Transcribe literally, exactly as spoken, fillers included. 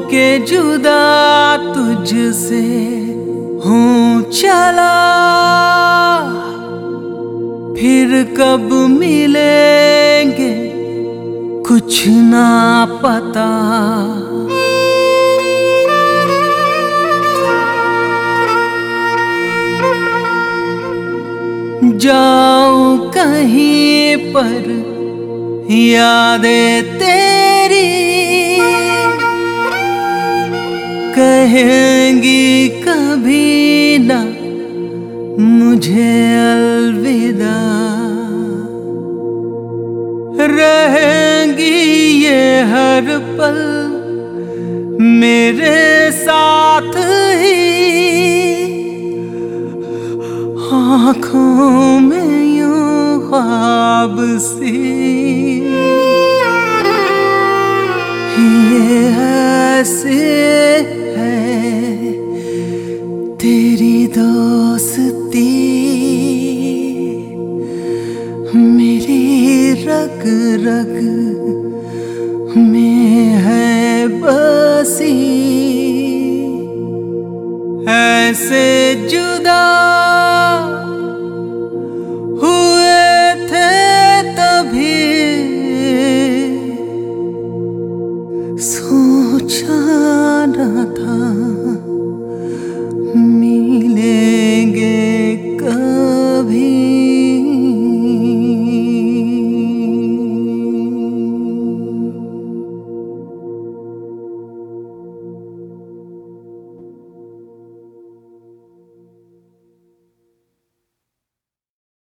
के जुदा तुझसे हूँ चला, फिर कब मिलेंगे कुछ ना पता। जाऊं कहीं पर यादें तेरी कहेंगी कभी ना मुझे अलविदा। रहेंगी ये हर पल मेरे साथ ही, आँखों में यूं ख्वाब सी ये हंसी